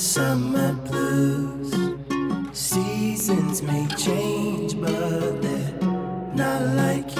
summer blues. Seasons may change, but they're not like